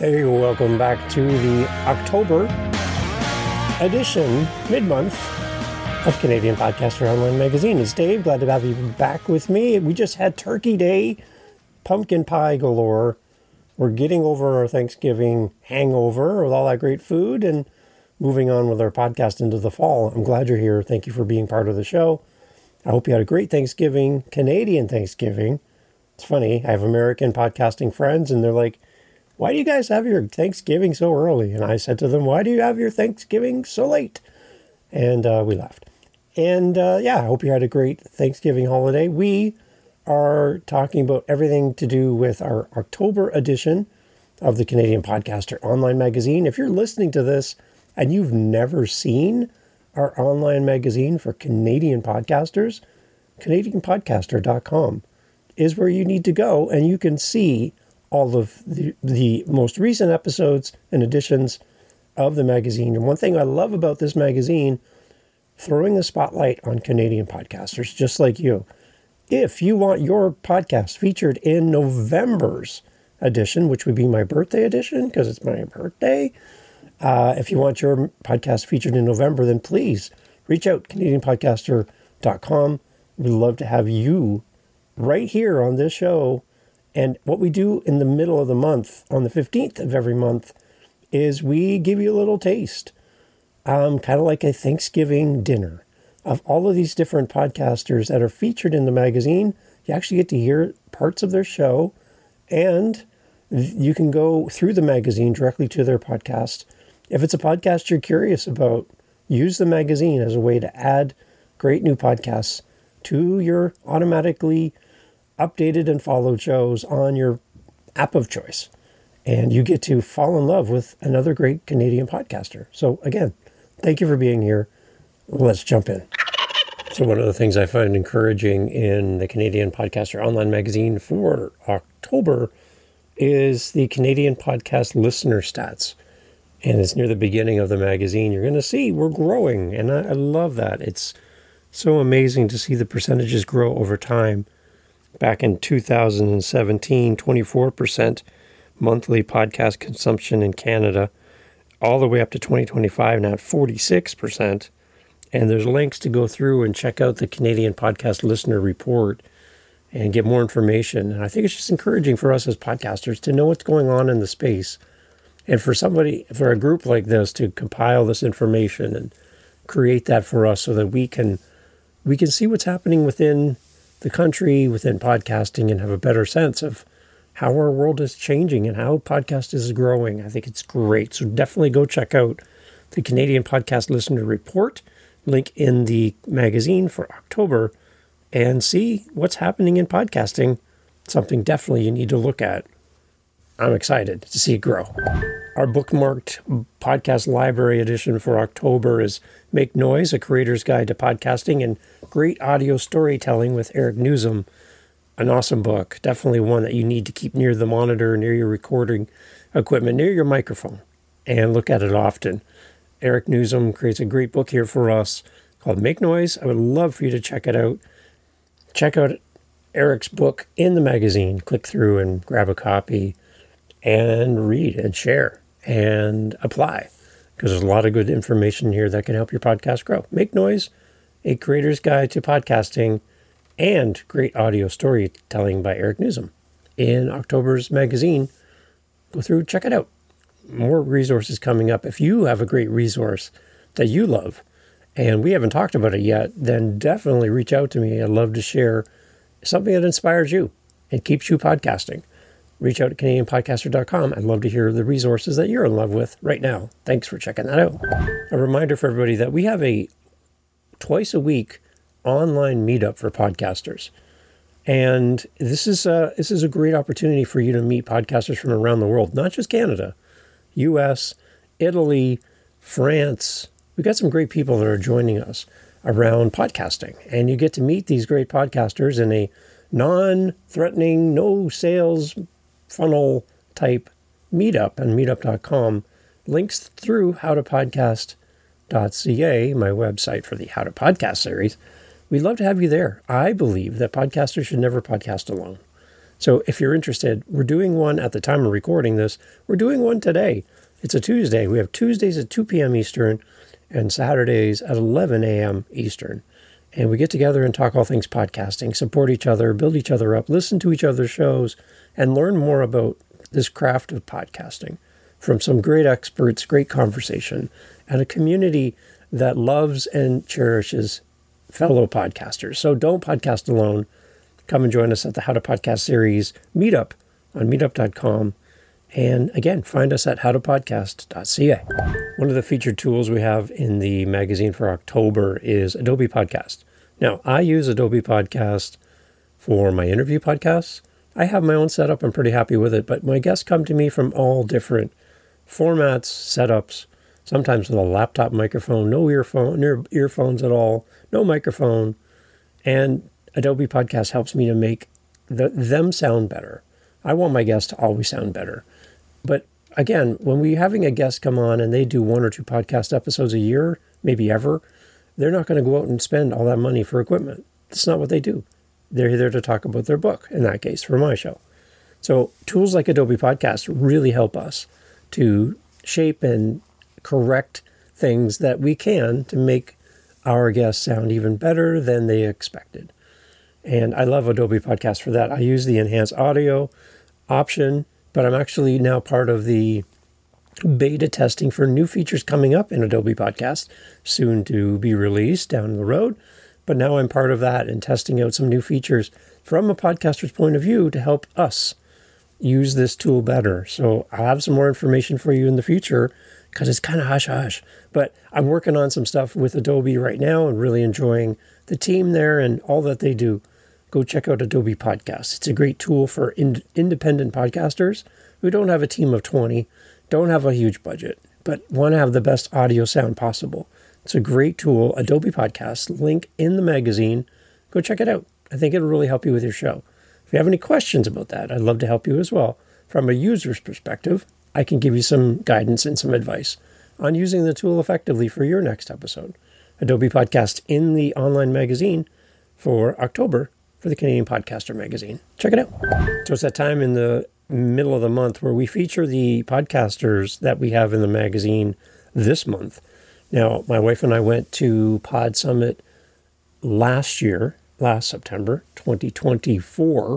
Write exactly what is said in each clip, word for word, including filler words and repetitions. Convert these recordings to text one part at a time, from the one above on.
Hey, welcome back to the October edition, mid-month, of Canadian Podcaster Online Magazine. It's Dave. Glad to have you back with me. We just had Turkey Day, pumpkin pie galore. We're getting over our Thanksgiving hangover with all that great food and moving on with our podcast into the fall. I'm glad you're here. Thank you for being part of the show. I hope you had a great Thanksgiving, Canadian Thanksgiving. It's funny, I have American podcasting friends, and they're like, why do you guys have your Thanksgiving so early? And I said to them, why do you have your Thanksgiving so late? And uh, we laughed. And uh, yeah, I hope you had a great Thanksgiving holiday. We are talking about everything to do with our October edition of the Canadian Podcaster Online Magazine. If you're listening to this and you've never seen our online magazine for Canadian podcasters, Canadian Podcaster dot com is where you need to go, and you can see all of the, the most recent episodes and editions of the magazine. And one thing I love about this magazine, throwing a spotlight on Canadian podcasters just like you. If you want your podcast featured in November's edition, which would be my birthday edition because it's my birthday, uh, if you want your podcast featured in November, then please reach out, Canadian Podcaster dot com. We'd love to have you right here on this show. And what we do in the middle of the month, on the fifteenth of every month, is we give you a little taste, um, kind of like a Thanksgiving dinner of all of these different podcasters that are featured in the magazine. You actually get to hear parts of their show, and you can go through the magazine directly to their podcast. If it's a podcast you're curious about, use the magazine as a way to add great new podcasts to your automatically updated and followed shows on your app of choice. And you get to fall in love with another great Canadian podcaster. So again, thank you for being here. Let's jump in. So one of the things I find encouraging in the Canadian Podcaster Online Magazine for October is the Canadian Podcast listener stats. And it's near the beginning of the magazine. You're going to see we're growing. And I, I love that. It's so amazing to see the percentages grow over time. Back in two thousand seventeen, twenty-four percent monthly podcast consumption in Canada, all the way up to twenty twenty-five, now at forty-six percent. And there's links to go through and check out the Canadian Podcast Listener Report and get more information. And I think it's just encouraging for us as podcasters to know what's going on in the space. And for somebody, for a group like this to compile this information and create that for us so that we can we can see what's happening within the country, within podcasting, and have a better sense of how our world is changing and how podcast is growing. I think it's great. So definitely go check out the Canadian Podcast Listener Report, link in the magazine for October, and see what's happening in podcasting. Something definitely you need to look at. I'm excited to see it grow. Our bookmarked podcast library edition for October is Make Noise, A Creator's Guide to Podcasting and Great Audio Storytelling with Eric Nuzum. An awesome book. Definitely one that you need to keep near the monitor, near your recording equipment, near your microphone, and look at it often. Eric Nuzum creates a great book here for us called Make Noise. I would love for you to check it out. Check out Eric's book in the magazine. Click through and grab a copy and read and share and apply, because there's a lot of good information here that can help your podcast grow. Make Noise, A Creator's Guide to Podcasting and Great Audio Storytelling by Eric Nuzum in October's magazine. Go through, check it out. More resources coming up. If you have a great resource that you love and we haven't talked about it yet, then definitely reach out to me. I'd love to share something that inspires you and keeps you podcasting. Reach out to Canadian Podcaster dot com. I'd love to hear the resources that you're in love with right now. Thanks for checking that out. A reminder for everybody that we have a twice a week online meetup for podcasters. And this is a, this is a great opportunity for you to meet podcasters from around the world, not just Canada, U S, Italy, France. We've got some great people that are joining us around podcasting. And you get to meet these great podcasters in a non-threatening, no sales funnel type meetup on meetup dot com. Links through how to podcast dot c a, my website for the How to Podcast series. We'd love to have you there. I believe that podcasters should never podcast alone. So if you're interested, we're doing one at the time of recording this. We're doing one today. It's a Tuesday. We have Tuesdays at two p.m. Eastern and Saturdays at eleven a.m. Eastern. And we get together and talk all things podcasting, support each other, build each other up, listen to each other's shows, and learn more about this craft of podcasting from some great experts, great conversation, and a community that loves and cherishes fellow podcasters. So don't podcast alone. Come and join us at the How to Podcast series meetup on meetup dot com. And again, find us at how to podcast dot c a. One of the featured tools we have in the magazine for October is Adobe Podcast. Now, I use Adobe Podcast for my interview podcasts. I have my own setup. I'm pretty happy with it, but my guests come to me from all different formats, setups, sometimes with a laptop microphone, no earphone, no earphones at all, no microphone. And Adobe Podcast helps me to make the, them sound better. I want my guests to always sound better. But again, when we're having a guest come on and they do one or two podcast episodes a year, maybe ever, they're not going to go out and spend all that money for equipment. That's not what they do. They're there to talk about their book, in that case, for my show. So tools like Adobe Podcast really help us to shape and correct things that we can to make our guests sound even better than they expected. And I love Adobe Podcast for that. I use the enhanced audio option, but I'm actually now part of the beta testing for new features coming up in Adobe Podcast, soon to be released down the road. But now I'm part of that and testing out some new features from a podcaster's point of view to help us use this tool better. So I'll have some more information for you in the future because it's kind of hush-hush. But I'm working on some stuff with Adobe right now and really enjoying the team there and all that they do. Go check out Adobe Podcast. It's a great tool for in- independent podcasters who don't have a team of twenty, don't have a huge budget, but want to have the best audio sound possible. It's a great tool, Adobe Podcast, link in the magazine. Go check it out. I think it'll really help you with your show. If you have any questions about that, I'd love to help you as well. From a user's perspective, I can give you some guidance and some advice on using the tool effectively for your next episode. Adobe Podcast in the online magazine for October for the Canadian Podcaster magazine. Check it out. So it's that time in the middle of the month where we feature the podcasters that we have in the magazine this month. Now, my wife and I went to Pod Summit last year, last September, twenty twenty-four,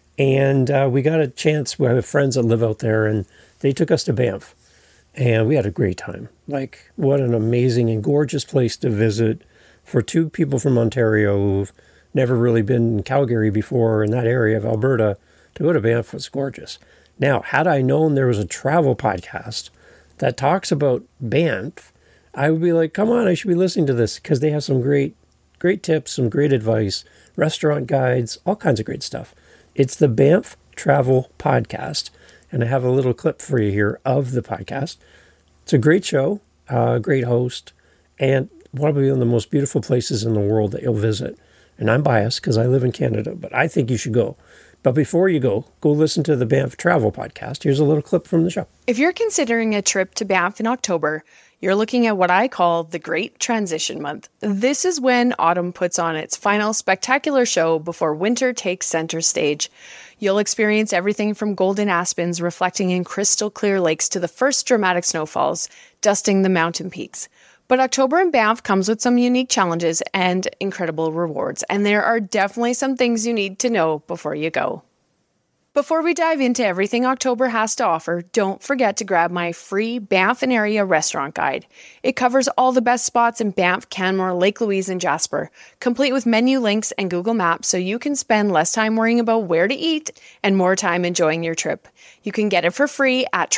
and uh, we got a chance. We have friends that live out there, and they took us to Banff, and we had a great time. Like, what an amazing and gorgeous place to visit for two people from Ontario who've never really been in Calgary before, in that area of Alberta. To go to Banff was gorgeous. Now, had I known there was a travel podcast that talks about Banff, I would be like, come on, I should be listening to this, because they have some great, great tips, some great advice, restaurant guides, all kinds of great stuff. It's the Banff Travel Podcast, and I have a little clip for you here of the podcast. It's a great show, a uh, great host, and probably one of the most beautiful places in the world that you'll visit. And I'm biased because I live in Canada, but I think you should go. But before you go, go listen to the Banff Travel Podcast. Here's a little clip from the show. If you're considering a trip to Banff in October, you're looking at what I call the Great Transition Month. This is when autumn puts on its final spectacular show before winter takes center stage. You'll experience everything from golden aspens reflecting in crystal clear lakes to the first dramatic snowfalls, dusting the mountain peaks. But October in Banff comes with some unique challenges and incredible rewards, and there are definitely some things you need to know before you go. Before we dive into everything October has to offer, don't forget to grab my free Banff and Area Restaurant Guide. It covers all the best spots in Banff, Canmore, Lake Louise, and Jasper, complete with menu links and Google Maps so you can spend less time worrying about where to eat and more time enjoying your trip. You can get it for free at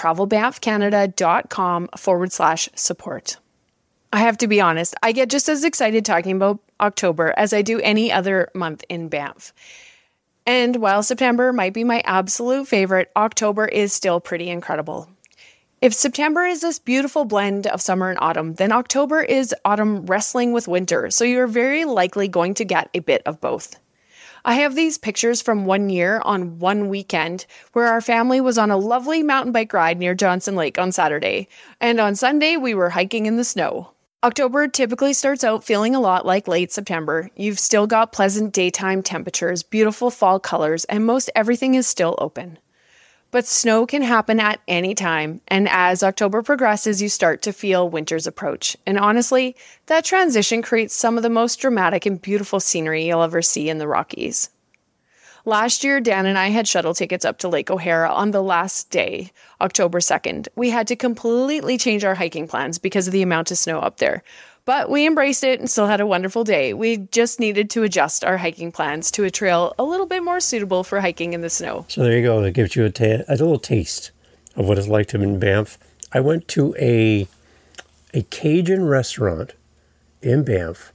travelbanffcanada.com forward slash support. I have to be honest, I get just as excited talking about October as I do any other month in Banff. And while September might be my absolute favorite, October is still pretty incredible. If September is this beautiful blend of summer and autumn, then October is autumn wrestling with winter, so you're very likely going to get a bit of both. I have these pictures from one year on one weekend where our family was on a lovely mountain bike ride near Johnson Lake on Saturday, and on Sunday we were hiking in the snow. October typically starts out feeling a lot like late September. You've still got pleasant daytime temperatures, beautiful fall colors, and most everything is still open. But snow can happen at any time, and as October progresses, you start to feel winter's approach. And honestly, that transition creates some of the most dramatic and beautiful scenery you'll ever see in the Rockies. Last year, Dan and I had shuttle tickets up to Lake O'Hara on the last day, October second. We had to completely change our hiking plans because of the amount of snow up there. But we embraced it and still had a wonderful day. We just needed to adjust our hiking plans to a trail a little bit more suitable for hiking in the snow. So there you go. That gives you a, ta- a little taste of what it's like to be in Banff. I went to a a Cajun restaurant in Banff,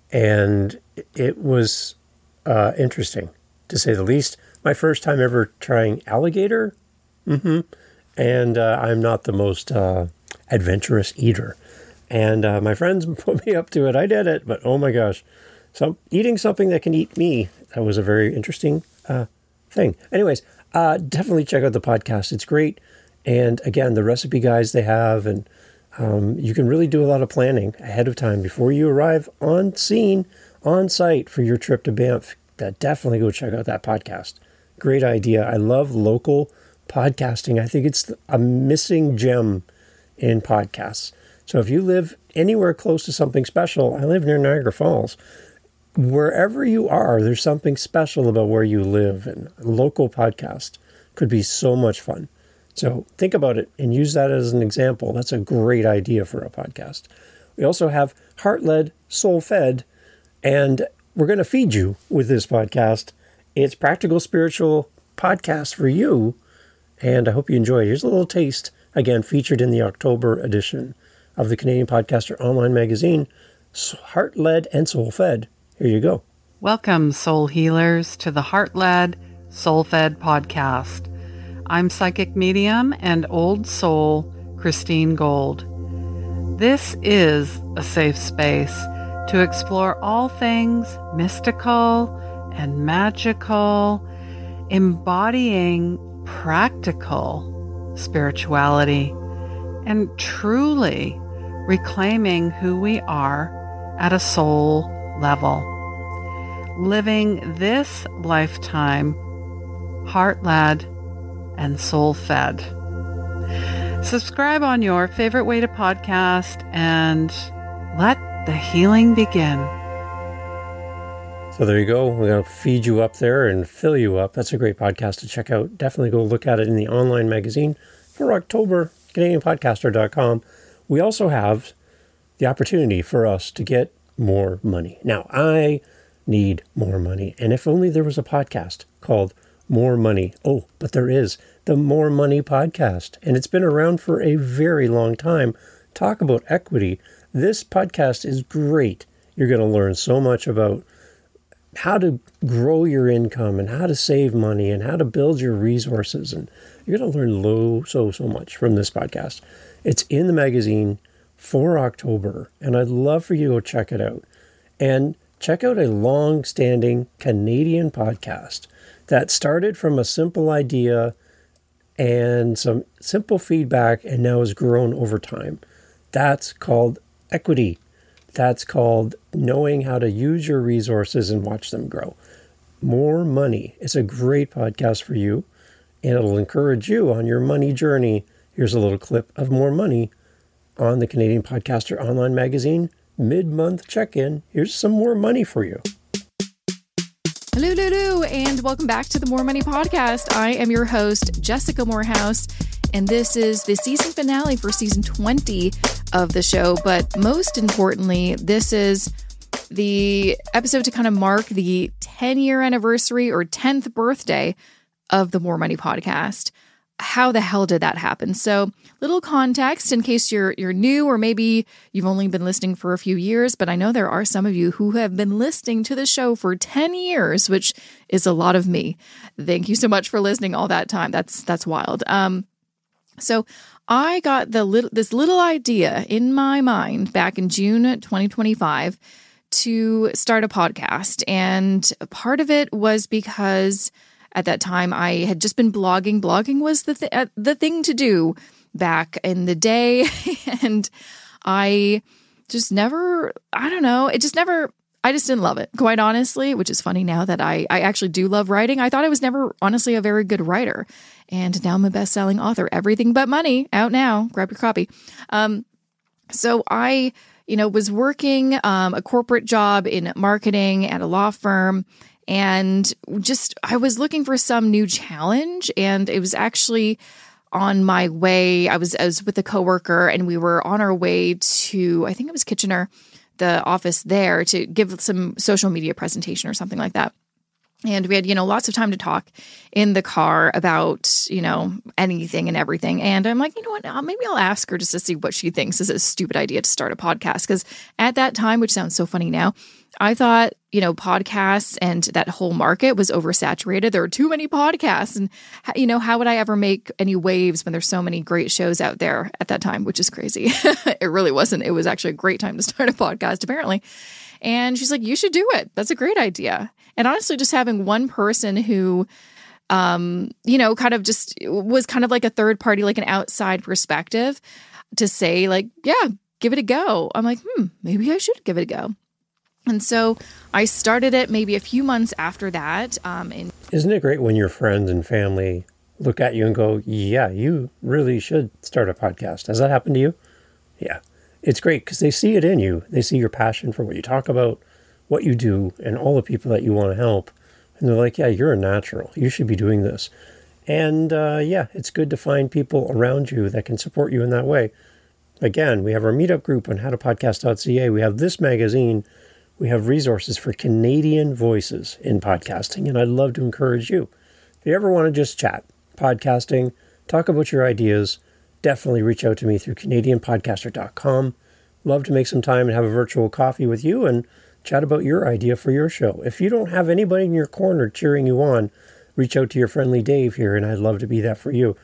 and it was uh, interesting, to say the least. My first time ever trying alligator. Mm-hmm. And uh, I'm not the most uh, adventurous eater. And uh, my friends put me up to it. I did it, but oh my gosh. So eating something that can eat me, that was a very interesting uh, thing. Anyways, uh, definitely check out the podcast. It's great. And again, the recipe guides they have, and um, you can really do a lot of planning ahead of time before you arrive on scene, on site for your trip to Banff. That definitely go check out that podcast. Great idea. I love local podcasting. I think it's a missing gem in podcasts. So if you live anywhere close to something special, I live near Niagara Falls. Wherever you are, there's something special about where you live, and a local podcast could be so much fun. So think about it and use that as an example. That's a great idea for a podcast. We also have Heart-Led, Soul-Fed, and we're going to feed you with this podcast. It's practical spiritual podcast for you, and I hope you enjoy it. Here's a little taste, again, featured in the October edition of the Canadian Podcaster Online Magazine, Heart-Led and Soul-Fed. Here you go. Welcome, soul healers, to the Heart-Led, Soul-Fed podcast. I'm psychic medium and old soul Christine Gold. This is a safe space to explore all things mystical and magical, embodying practical spirituality, and truly reclaiming who we are at a soul level. Living this lifetime heart-led and soul-fed. Subscribe on your favorite way to podcast and let the healing begin. So there you go. We're going to feed you up there and fill you up. That's a great podcast to check out. Definitely go look at it in the online magazine for October, Canadian Podcaster dot com. We also have the opportunity for us to get more money. Now, I need more money. And if only there was a podcast called More Money. Oh, but there is the More Money podcast. And it's been around for a very long time. Talk about equity. This podcast is great. You're going to learn so much about how to grow your income and how to save money and how to build your resources. And you're going to learn low, so, so much from this podcast. It's in the magazine for October, and I'd love for you to go check it out. And check out a long-standing Canadian podcast that started from a simple idea and some simple feedback and now has grown over time. That's called equity. That's called knowing how to use your resources and watch them grow. More Money is a great podcast for you, and it'll encourage you on your money journey. Here's a little clip of More Money on the Canadian Podcaster Online Magazine mid-month check-in. Here's some more money for you. Hello, hello, and welcome back to the More Money Podcast. I am your host, Jessica Morehouse, and this is the season finale for season twenty of the show. But most importantly, this is the episode to kind of mark the ten-year anniversary or tenth birthday of the More Money Podcast. How the hell did that happen? So, little context in case you're you're new, or maybe you've only been listening for a few years, but I know there are some of you who have been listening to the show for ten years, which is a lot of me. Thank you so much for listening all that time. That's that's wild. Um, so I got the little this little idea in my mind back in June twenty twenty-five to start a podcast, and part of it was because at that time, I had just been blogging. Blogging was the th- uh, the thing to do back in the day. And I just never, I don't know. It just never, I just didn't love it, quite honestly, which is funny now that I, I actually do love writing. I thought I was never, honestly, a very good writer. And now I'm a best-selling author. Everything But Money, out now. Grab your copy. Um, so I, you know, was working um, a corporate job in marketing at a law firm. And just, I was looking for some new challenge. And it was actually on my way, I was, I was with a coworker and we were on our way to, I think it was Kitchener, the office there, to give some social media presentation or something like that. And we had, you know, lots of time to talk in the car about, you know, anything and everything. And I'm like, you know what, maybe I'll ask her just to see what she thinks is a stupid idea to start a podcast. Because at that time, which sounds so funny now, I thought, you know, podcasts and that whole market was oversaturated. There were too many podcasts. And, you know, how would I ever make any waves when there's so many great shows out there at that time, which is crazy. It really wasn't. It was actually a great time to start a podcast, apparently. And she's like, you should do it. That's a great idea. And honestly, just having one person who, um, you know, kind of just was kind of like a third party, like an outside perspective to say like, yeah, give it a go. I'm like, hmm, maybe I should give it a go. And so I started it maybe a few months after that. Um, and Isn't it great when your friends and family look at you and go, yeah, you really should start a podcast? Has that happened to you? Yeah. It's great because they see it in you. They see your passion for what you talk about, what you do, and all the people that you want to help. And they're like, yeah, you're a natural. You should be doing this. And uh, yeah, it's good to find people around you that can support you in that way. Again, we have our meetup group on how to podcast dot c a. We have this magazine. We have resources for Canadian voices in podcasting. And I'd love to encourage you. If you ever want to just chat, podcasting, talk about your ideas, definitely reach out to me through Canadian podcaster dot com. Love to make some time and have a virtual coffee with you and chat about your idea for your show. If you don't have anybody in your corner cheering you on, reach out to your friendly Dave here, and I'd love to be that for you.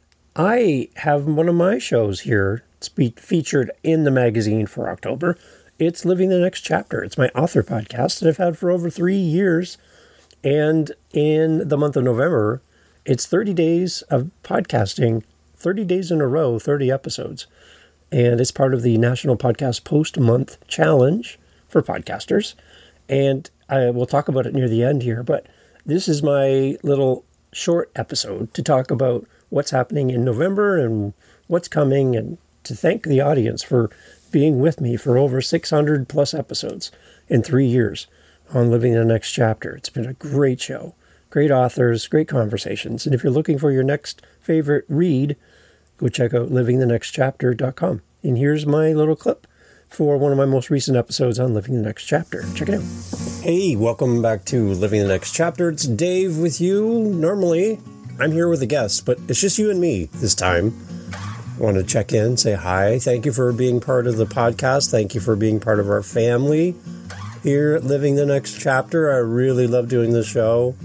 I have one of my shows here. It's be featured in the magazine for October. It's Living the Next Chapter. It's my author podcast that I've had for over three years. And in the month of November, it's thirty days of podcasting, thirty days in a row, thirty episodes. And it's part of the National Podcast Post Month Challenge for podcasters. And I will talk about it near the end here, but this is my little short episode to talk about what's happening in November and what's coming, and to thank the audience for being with me for over six hundred plus episodes in three years on Living the Next Chapter. It's been a great show, great authors, great conversations. And if you're looking for your next favorite read, go check out living the next chapter dot com. And here's my little clip for one of my most recent episodes on Living the Next Chapter. Check it out. Hey, welcome back to Living the Next Chapter. It's Dave with you. Normally, I'm here with a guest, but it's just you and me this time. I want to check in, say hi. Thank you for being part of the podcast. Thank you for being part of our family here at Living the Next Chapter. I really love doing this show.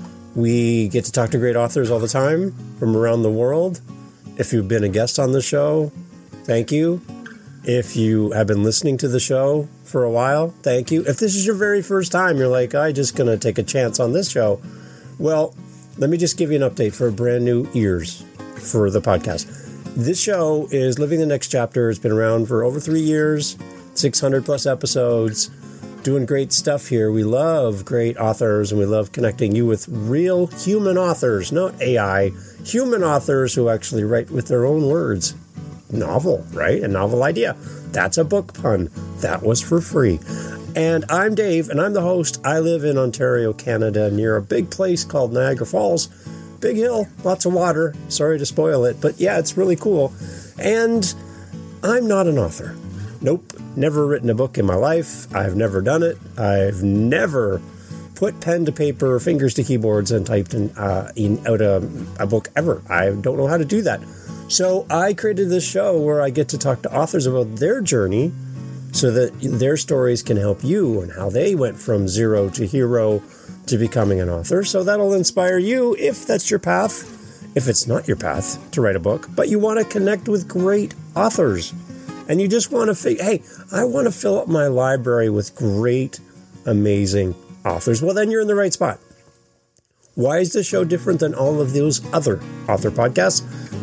We get to talk to great authors all the time from around the world. If you've been a guest on the show, thank you. If you have been listening to the show for a while, thank you. If this is your very first time, you're like, I'm just going to take a chance on this show. Well, let me just give you an update for brand new ears for the podcast. This show is Living the Next Chapter. It's been around for over three years, six hundred plus episodes, doing great stuff here. We love great authors, and we love connecting you with real human authors, not A I, human authors who actually write with their own words. Novel, right? A novel idea. That's a book pun. That was for free. And I'm Dave, and I'm the host. I live in Ontario, Canada, near a big place called Niagara Falls. Big hill, lots of water. Sorry to spoil it, but yeah, it's really cool. And I'm not an author. Nope, never written a book in my life. I've never done it. I've never put pen to paper, fingers to keyboards, and typed in, uh, in out a, a book ever. I don't know how to do that. So I created this show where I get to talk to authors about their journey so that their stories can help you and how they went from zero to hero to becoming an author. So that'll inspire you if that's your path, if it's not your path to write a book, but you want to connect with great authors and you just want to figure, hey, I want to fill up my library with great, amazing authors. Well, then you're in the right spot. Why is this show different than all of those other author podcasts?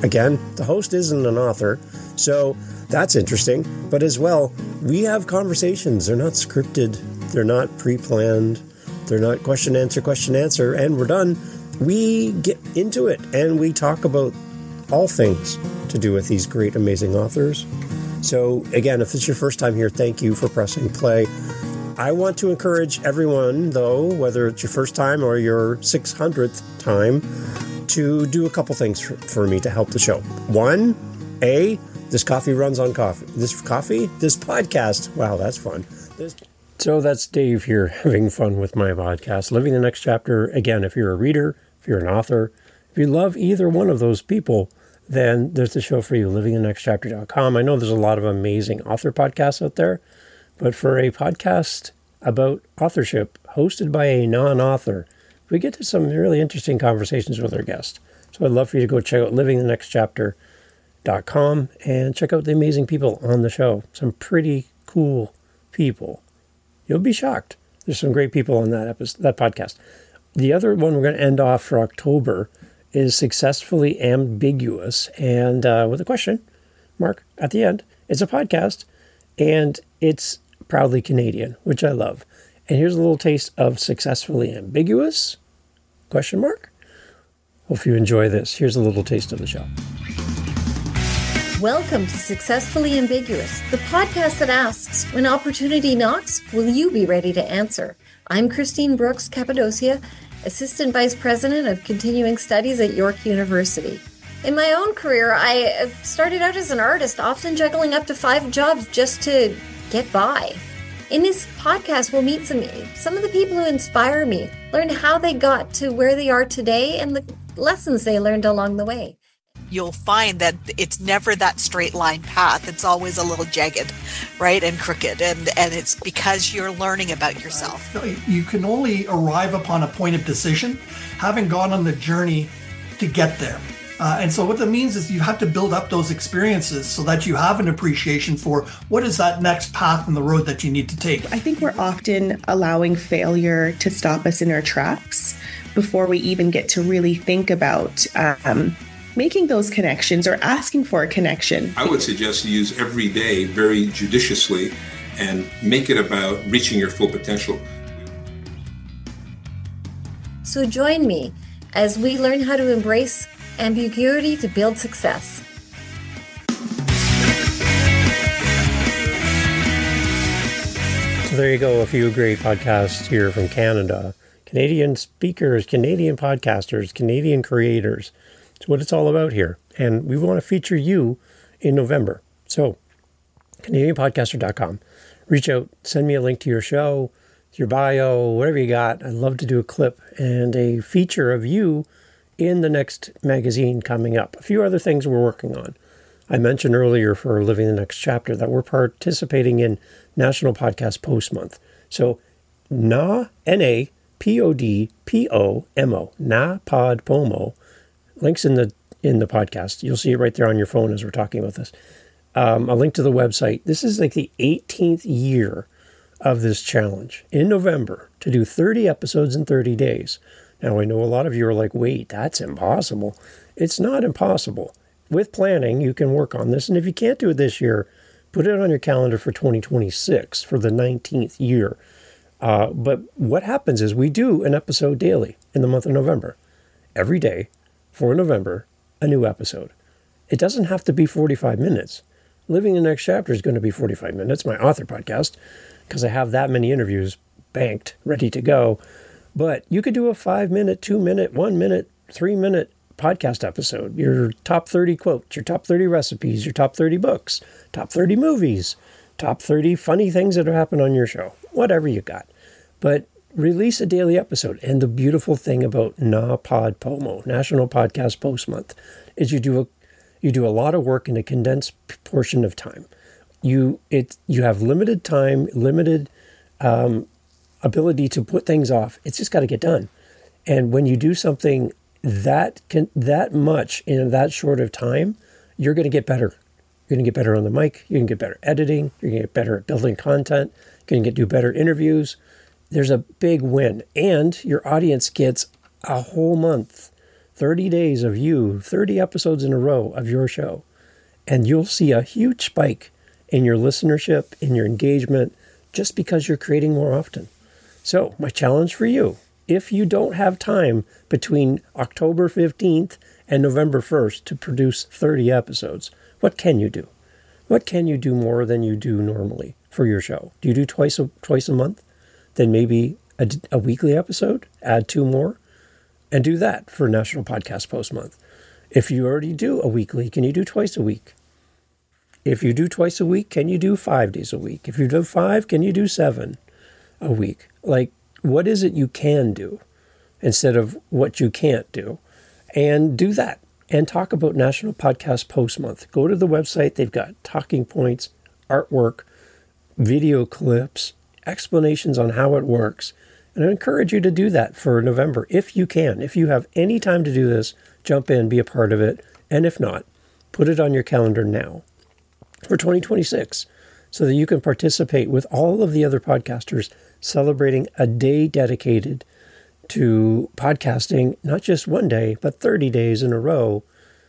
Again, the host isn't an author, so that's interesting. But as well, we have conversations. They're not scripted. They're not pre-planned. They're not question, answer, question, answer, and we're done. We get into it, and we talk about all things to do with these great, amazing authors. So, again, if it's your first time here, thank you for pressing play. I want to encourage everyone, though, whether it's your first time or your six hundredth time, to do a couple things for, for me to help the show. One, A, this coffee runs on coffee. This coffee? This podcast. Wow, that's fun. This- so that's Dave here having fun with my podcast. Living the Next Chapter. Again, if you're a reader, if you're an author, if you love either one of those people, then there's the show for you, living the next chapter dot com. I know there's a lot of amazing author podcasts out there, but for a podcast about authorship hosted by a non-author, we get to some really interesting conversations with our guests. So I'd love for you to go check out living the next chapter dot com and check out the amazing people on the show. Some pretty cool people. You'll be shocked. There's some great people on that episode, that podcast. The other one we're going to end off for October is Successfully Ambiguous, and uh, with a question mark at the end. It's a podcast, and it's proudly Canadian, which I love. And here's a little taste of Successfully Ambiguous, question mark. Hope you enjoy this. Here's a little taste of the show. Welcome to Successfully Ambiguous, the podcast that asks, when opportunity knocks, will you be ready to answer? I'm Christine Brooks Cappadocia, Assistant Vice President of Continuing Studies at York University. In my own career, I started out as an artist, often juggling up to five jobs just to get by. In this podcast, we'll meet some, some of the people who inspire me, learn how they got to where they are today, and the lessons they learned along the way. You'll find that it's never that straight line path. It's always a little jagged, right, and crooked, and, and it's because you're learning about yourself. You can only arrive upon a point of decision having gone on the journey to get there. Uh, and so what that means is you have to build up those experiences so that you have an appreciation for what is that next path in the road that you need to take. I think we're often allowing failure to stop us in our tracks before we even get to really think about um, making those connections or asking for a connection. I would suggest you use every day very judiciously and make it about reaching your full potential. So join me as we learn how to embrace ambiguity to build success. So there you go, a few great podcasts here from Canada. Canadian speakers, Canadian podcasters, Canadian creators. It's what it's all about here. And we want to feature you in November. So, Canadian podcaster dot com. Reach out, send me a link to your show, your bio, whatever you got. I'd love to do a clip and a feature of you in the next magazine coming up. A few other things we're working on. I mentioned earlier for Living the Next Chapter that we're participating in National Podcast Post Month. So, N A P O D P O M O, Na Pod Pomo. Links in the in the podcast. You'll see it right there on your phone as we're talking about this. Um, a link to the website. This is like the eighteenth year of this challenge in November to do thirty episodes in thirty days. Now, I know a lot of you are like, wait, that's impossible. It's not impossible. With planning, you can work on this. And if you can't do it this year, put it on your calendar for twenty twenty-six for the nineteenth year. Uh, but what happens is we do an episode daily in the month of November. Every day for November, a new episode. It doesn't have to be forty-five minutes. Living the Next Chapter is going to be forty-five minutes, my author podcast, because I have that many interviews banked, ready to go. But you could do a five-minute, two-minute, one-minute, three-minute podcast episode. Your top thirty quotes, your top thirty recipes, your top thirty books, top thirty movies, top thirty funny things that have happened on your show, whatever you got. But release a daily episode. And the beautiful thing about Na Pod Pomo, National Podcast Post Month, is you do a you do a lot of work in a condensed portion of time. You it you have limited time, limited um, ability to put things off. It's just got to get done. And when you do something that can that much in that short of time, you're going to get better. You're going to get better on the mic. You're going to get better editing. You're going to get better at building content. You're going to get do better interviews. There's a big win. And your audience gets a whole month, thirty days of you, thirty episodes in a row of your show, and you'll see a huge spike in your listenership, in your engagement, just because you're creating more often. So my challenge for you, if you don't have time between October fifteenth and November first to produce thirty episodes, what can you do? What can you do more than you do normally for your show? Do you do twice a, twice a month? Then maybe a, a weekly episode, add two more, and do that for National Podcast Post Month. If you already do a weekly, can you do twice a week? If you do twice a week, can you do five days a week? If you do five, can you do seven a week? Like, what is it you can do instead of what you can't do? And do that. And talk about National Podcast Post Month. Go to the website. They've got talking points, artwork, video clips, explanations on how it works. And I encourage you to do that for November if you can. If you have any time to do this, jump in, be a part of it. And if not, put it on your calendar now for twenty twenty-six so that you can participate with all of the other podcasters celebrating a day dedicated to podcasting, not just one day, but thirty days in a row,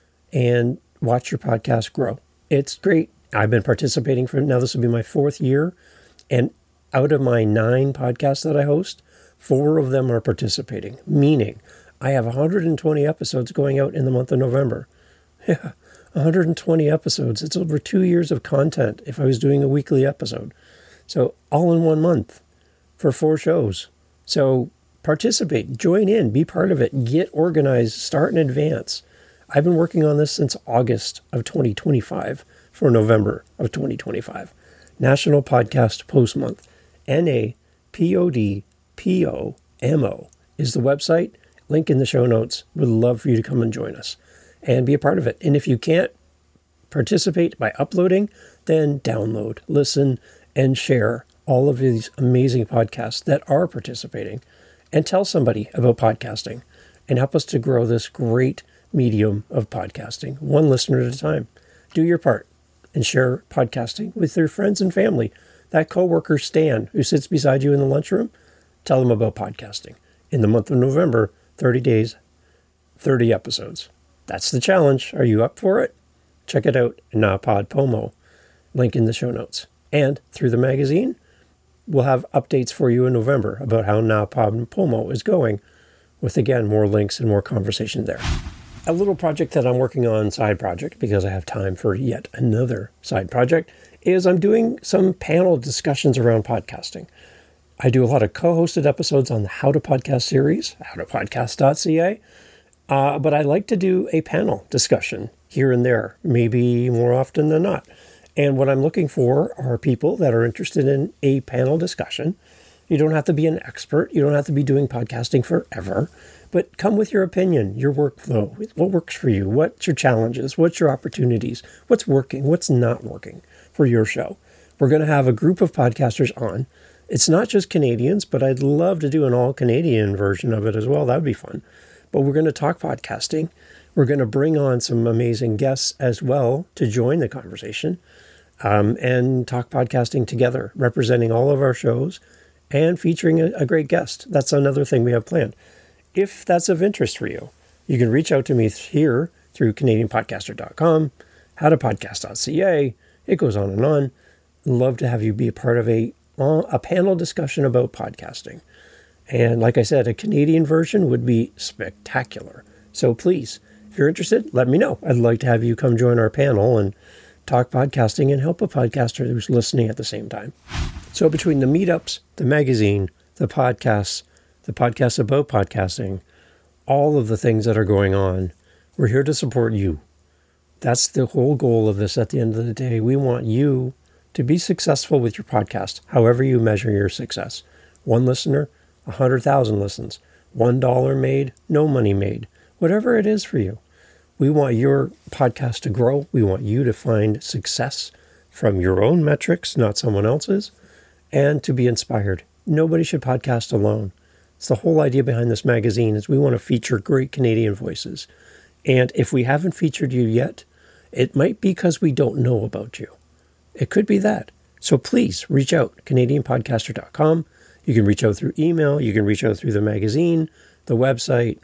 and watch your podcast grow. It's great. I've been participating for, now this will be my fourth year, and out of my nine podcasts that I host, four of them are participating, meaning I have one hundred twenty episodes going out in the month of November. Yeah, one hundred twenty episodes. It's over two years of content if I was doing a weekly episode. So all in one month for four shows. So participate, join in, be part of it, get organized, start in advance. I've been working on this since August of twenty twenty-five for November of twenty twenty-five. National Podcast Post Month. N A P O D P O M O is the website. Link in the show notes. Would love for you to come and join us and be a part of it. And if you can't participate by uploading, then download, listen, and share all of these amazing podcasts that are participating. And tell somebody about podcasting and help us to grow this great medium of podcasting, one listener at a time. Do your part and share podcasting with your friends and family. That coworker, Stan, who sits beside you in the lunchroom, tell them about podcasting. In the month of November, thirty days, thirty episodes. That's the challenge. Are you up for it? Check it out, NaPodPoMo. Link in the show notes. And through the magazine, we'll have updates for you in November about how NaPodPoMo is going, with, again, more links and more conversation there. A little project that I'm working on, side project, because I have time for yet another side project, is I'm doing some panel discussions around podcasting. I do a lot of co-hosted episodes on the How to Podcast series, how to podcast dot c a, uh, but I like to do a panel discussion here and there, maybe more often than not. And what I'm looking for are people that are interested in a panel discussion. You don't have to be an expert. You don't have to be doing podcasting forever, but come with your opinion, your workflow, what works for you, what's your challenges, what's your opportunities, what's working, what's not working for your show. We're going to have a group of podcasters on. It's not just Canadians, but I'd love to do an all-Canadian version of it as well. That would be fun. But we're going to talk podcasting. We're going to bring on some amazing guests as well to join the conversation um, and talk podcasting together, representing all of our shows and featuring a, a great guest. That's another thing we have planned. If that's of interest for you, you can reach out to me here through Canadian Podcaster dot com, how to podcast dot c a. It goes on and on. Love to have you be a part of a, a panel discussion about podcasting. And like I said, a Canadian version would be spectacular. So please, if you're interested, let me know. I'd like to have you come join our panel and talk podcasting and help a podcaster who's listening at the same time. So between the meetups, the magazine, the podcasts, the podcasts about podcasting, all of the things that are going on, we're here to support you. That's the whole goal of this at the end of the day. We want you to be successful with your podcast, however you measure your success. One listener, one hundred thousand listens. One dollar made, no money made. Whatever it is for you. We want your podcast to grow. We want you to find success from your own metrics, not someone else's, and to be inspired. Nobody should podcast alone. It's the whole idea behind this magazine is we want to feature great Canadian voices. And if we haven't featured you yet, it might be because we don't know about you. It could be that. So please reach out, Canadian Podcaster dot com. You can reach out through email. You can reach out through the magazine, the website,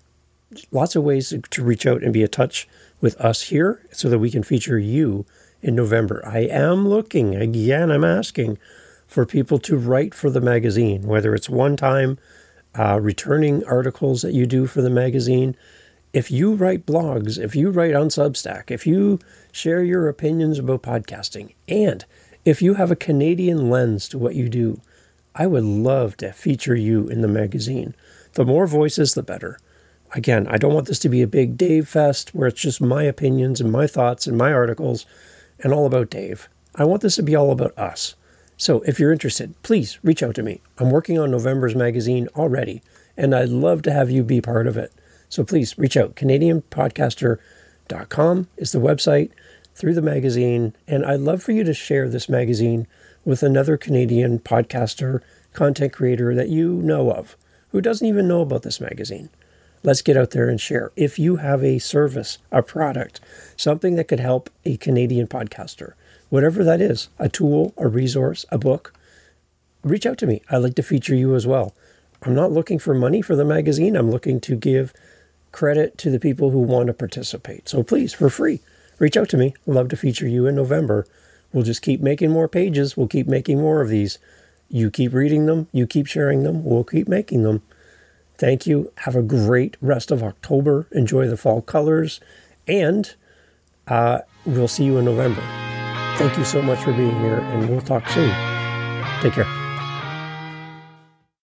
lots of ways to reach out and be in touch with us here so that we can feature you in November. I am looking, again, I'm asking for people to write for the magazine, whether it's one-time uh, returning articles that you do for the magazine. If you write blogs, if you write on Substack, if you share your opinions about podcasting, and if you have a Canadian lens to what you do, I would love to feature you in the magazine. The more voices, the better. Again, I don't want this to be a big Dave fest where it's just my opinions and my thoughts and my articles and all about Dave. I want this to be all about us. So if you're interested, please reach out to me. I'm working on November's magazine already, and I'd love to have you be part of it. So please reach out. Canadian Podcaster dot com is the website, through the magazine, and I'd love for you to share this magazine with another Canadian podcaster, content creator that you know of, who doesn't even know about this magazine. Let's get out there and share. If you have a service, a product, something that could help a Canadian podcaster, whatever that is, a tool, a resource, a book, reach out to me. I'd like to feature you as well. I'm not looking for money for the magazine. I'm looking to give credit to the people who want to participate. So please, for free, reach out to me. I'd love to feature you in November. We'll just keep making more pages. We'll keep making more of these. You keep reading them. You keep sharing them. We'll keep making them. Thank you. Have a great rest of October. Enjoy the fall colors. And uh, we'll see you in November. Thank you so much for being here, and we'll talk soon. Take care.